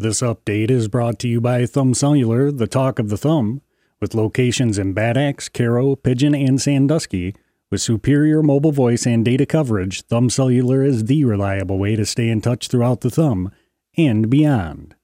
This update is brought to you by Thumb Cellular, the talk of the thumb, with locations in Bad Axe, Caro, Pigeon, and Sandusky. With superior mobile voice and data coverage, Thumb Cellular is the reliable way to stay in touch throughout the thumb and beyond.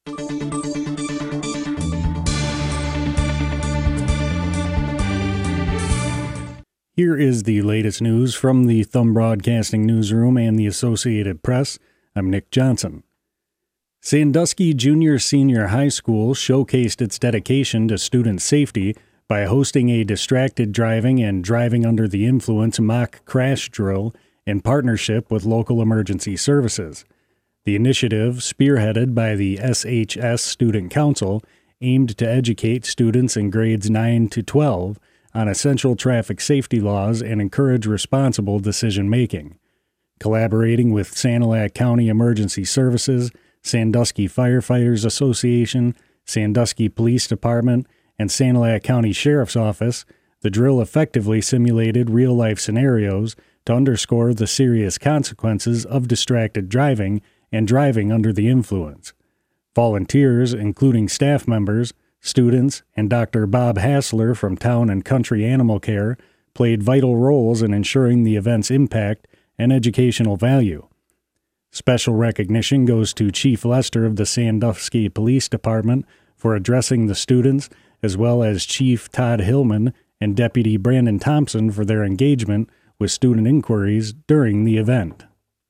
Here is the latest news from the Thumb Broadcasting Newsroom and the Associated Press. I'm Nick Johnson. Sandusky Junior-Senior High School showcased its dedication to student safety by hosting a distracted driving and driving under the influence mock crash drill in partnership with local emergency services. The initiative, spearheaded by the SHS Student Council, aimed to educate students in grades 9 to 12 on essential traffic safety laws and encourage responsible decision-making. Collaborating with Sanilac County Emergency Services, Sandusky Firefighters Association, Sandusky Police Department, and Sanilac County Sheriff's Office, the drill effectively simulated real-life scenarios to underscore the serious consequences of distracted driving and driving under the influence. Volunteers, including staff members, students, and Dr. Bob Hassler from Town and Country Animal Care, played vital roles in ensuring the event's impact and educational value. Special recognition goes to Chief Lester of the Sandusky Police Department for addressing the students, as well as Chief Todd Hillman and Deputy Brandon Thompson for their engagement with student inquiries during the event.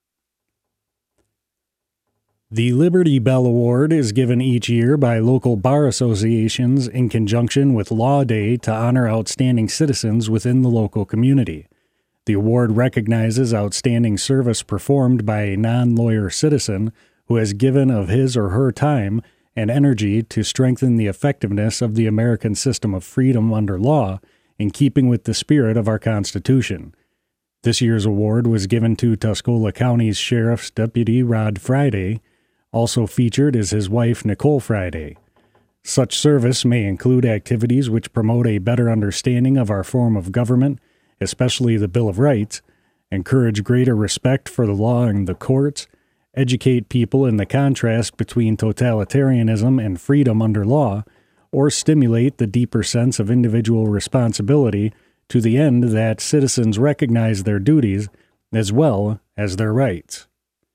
The Liberty Bell Award is given each year by local bar associations in conjunction with Law Day to honor outstanding citizens within the local community. The award recognizes outstanding service performed by a non-lawyer citizen who has given of his or her time and energy to strengthen the effectiveness of the American system of freedom under law in keeping with the spirit of our Constitution. This year's award was given to Tuscola County's Sheriff's Deputy Rod Friday. Also featured is his wife Nicole Friday. Such service may include activities which promote a better understanding of our form of government, especially the Bill of Rights, encourage greater respect for the law and the courts, educate people in the contrast between totalitarianism and freedom under law, or stimulate the deeper sense of individual responsibility to the end that citizens recognize their duties as well as their rights.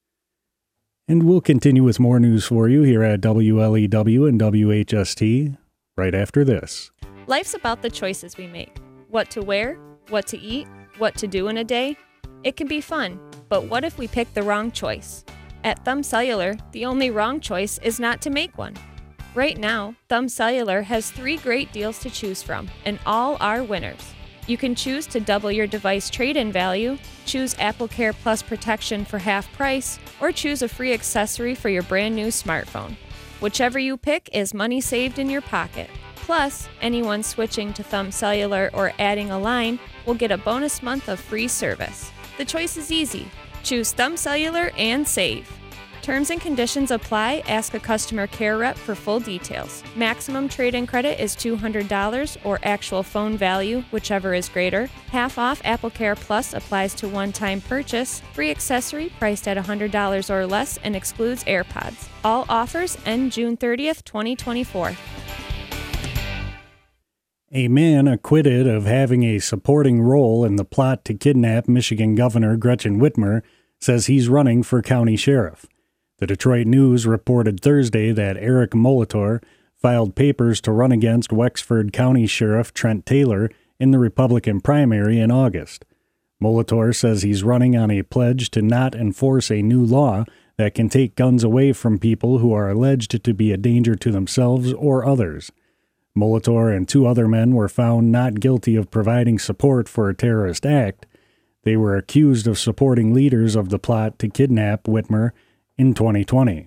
And we'll continue with more news for you here at WLEW and WHST right after this. Life's about the choices we make. What to wear, what to eat, what to do in a day. It can be fun, but what if we pick the wrong choice? At Thumb Cellular, the only wrong choice is not to make one. Right now, Thumb Cellular has 3 great deals to choose from, and all are winners. You can choose to double your device trade-in value, choose AppleCare Plus protection for half price, or choose a free accessory for your brand new smartphone. Whichever you pick is money saved in your pocket. Plus, anyone switching to Thumb Cellular or adding a line will get a bonus month of free service. The choice is easy. Choose Thumb Cellular and save. Terms and conditions apply. Ask a customer care rep for full details. Maximum trade-in credit is $200 or actual phone value, whichever is greater. Half off AppleCare Plus applies to one-time purchase. Free accessory priced at $100 or less and excludes AirPods. All offers end June 30th, 2024. A man acquitted of having a supporting role in the plot to kidnap Michigan Governor Gretchen Whitmer says he's running for county sheriff. The Detroit News reported Thursday that Eric Molitor filed papers to run against Wexford County Sheriff Trent Taylor in the Republican primary in August. Molitor says he's running on a pledge to not enforce a new law that can take guns away from people who are alleged to be a danger to themselves or others. Molitor and 2 other men were found not guilty of providing support for a terrorist act. They were accused of supporting leaders of the plot to kidnap Whitmer in 2020.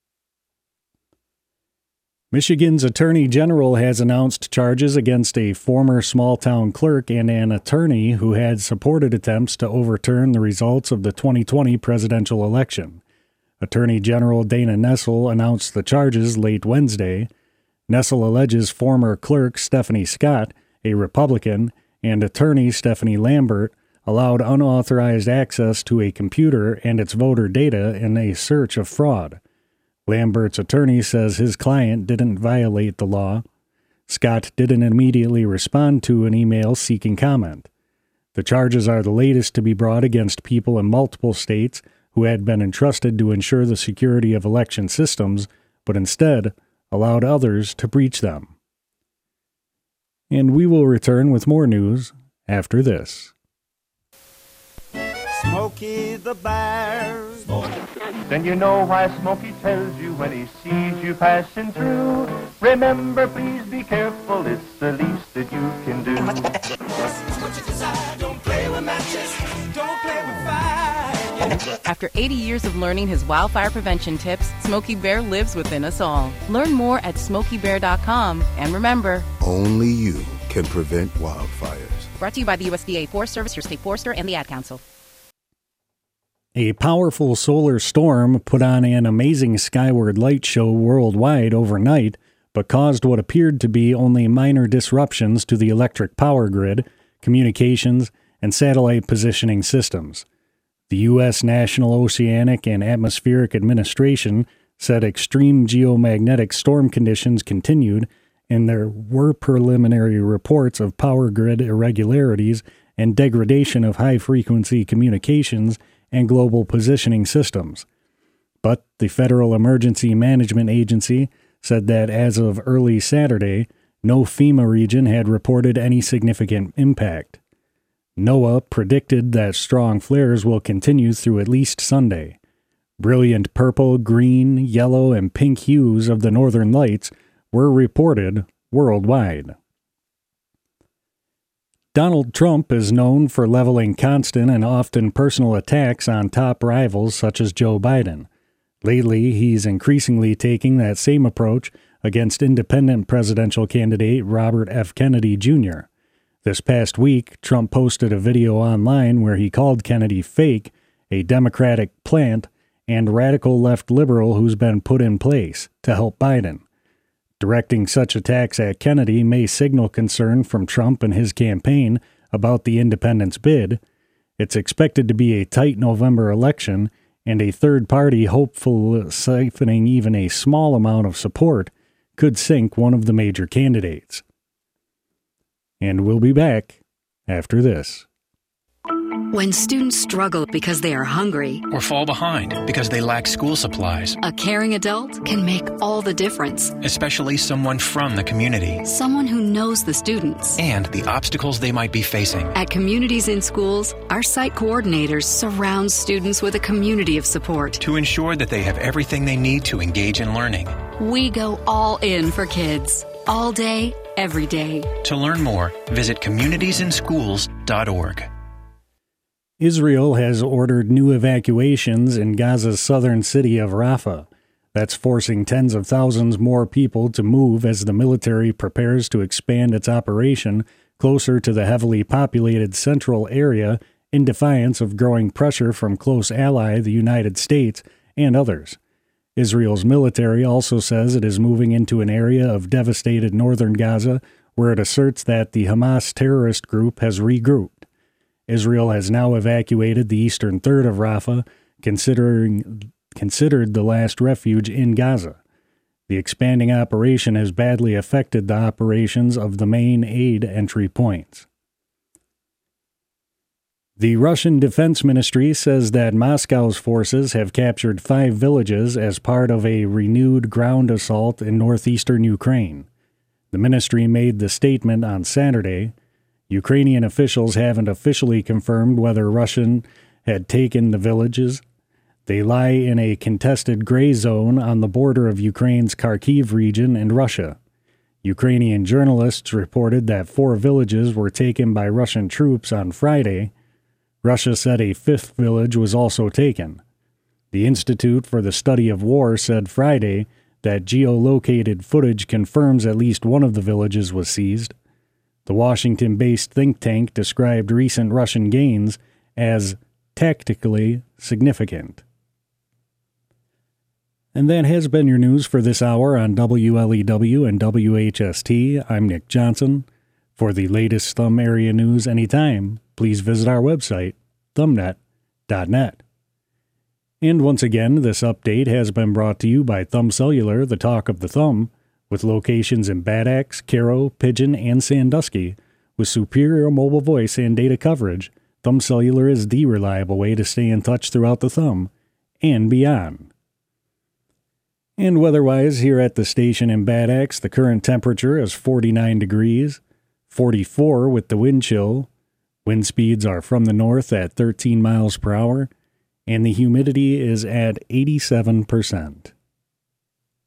Michigan's Attorney General has announced charges against a former small-town clerk and an attorney who had supported attempts to overturn the results of the 2020 presidential election. Attorney General Dana Nessel announced the charges late Wednesday. Nessel alleges former clerk Stephanie Scott, a Republican, and attorney Stephanie Lambert allowed unauthorized access to a computer and its voter data in a search of fraud. Lambert's attorney says his client didn't violate the law. Scott didn't immediately respond to an email seeking comment. The charges are the latest to be brought against people in multiple states who had been entrusted to ensure the security of election systems, but instead allowed others to breach them. And we will return with more news after this. Smokey the Bear. Then you know why Smokey tells you when he sees you passing through. Remember, please be careful, it's the least that you can do. What you desire, don't play with matches, don't play with fire. After 80 years of learning his wildfire prevention tips, Smokey Bear lives within us all. Learn more at SmokeyBear.com. And remember, only you can prevent wildfires. Brought to you by the USDA Forest Service, your state forester, and the Ad Council. A powerful solar storm put on an amazing skyward light show worldwide overnight, but caused what appeared to be only minor disruptions to the electric power grid, communications, and satellite positioning systems. The U.S. National Oceanic and Atmospheric Administration said extreme geomagnetic storm conditions continued, and there were preliminary reports of power grid irregularities and degradation of high-frequency communications and global positioning systems. But the Federal Emergency Management Agency said that as of early Saturday, no FEMA region had reported any significant impact. NOAA predicted that strong flares will continue through at least Sunday. Brilliant purple, green, yellow, and pink hues of the northern lights were reported worldwide. Donald Trump is known for leveling constant and often personal attacks on top rivals such as Joe Biden. Lately, he's increasingly taking that same approach against independent presidential candidate Robert F. Kennedy Jr. This past week, Trump posted a video online where he called Kennedy fake, a Democratic plant, and radical left liberal who's been put in place to help Biden. Directing such attacks at Kennedy may signal concern from Trump and his campaign about the independence bid. It's expected to be a tight November election, and a third party hopeful siphoning even a small amount of support could sink one of the major candidates. And we'll be back after this. When students struggle because they are hungry or fall behind because they lack school supplies, a caring adult can make all the difference. Especially someone from the community. Someone who knows the students and the obstacles they might be facing. At Communities in Schools, our site coordinators surround students with a community of support to ensure that they have everything they need to engage in learning. We go all in for kids, all day, every day. To learn more, visit communitiesinschools.org. Israel has ordered new evacuations in Gaza's southern city of Rafah. That's forcing tens of thousands more people to move as the military prepares to expand its operation closer to the heavily populated central area in defiance of growing pressure from close ally the United States and others. Israel's military also says it is moving into an area of devastated northern Gaza where it asserts that the Hamas terrorist group has regrouped. Israel has now evacuated the eastern third of Rafah, considered the last refuge in Gaza. The expanding operation has badly affected the operations of the main aid entry points. The Russian Defense Ministry says that Moscow's forces have captured 5 villages as part of a renewed ground assault in northeastern Ukraine. The ministry made the statement on Saturday. Ukrainian officials haven't officially confirmed whether Russia had taken the villages. They lie in a contested gray zone on the border of Ukraine's Kharkiv region and Russia. Ukrainian journalists reported that 4 villages were taken by Russian troops on Friday. Russia said a 5th village was also taken. The Institute for the Study of War said Friday that geolocated footage confirms at least one of the villages was seized. The Washington-based think tank described recent Russian gains as tactically significant. And that has been your news for this hour on WLEW and WHST. I'm Nick Johnson. For the latest Thumb area news anytime, please visit our website, thumbnet.net. And once again, this update has been brought to you by Thumb Cellular, the talk of the thumb, with locations in Bad Axe, Caro, Pigeon, and Sandusky. With superior mobile voice and data coverage, Thumb Cellular is the reliable way to stay in touch throughout the thumb and beyond. And weather-wise, here at the station in Bad Axe, the current temperature is 49 degrees, 44 with the wind chill. Wind speeds are from the north at 13 miles per hour, and the humidity is at 87%.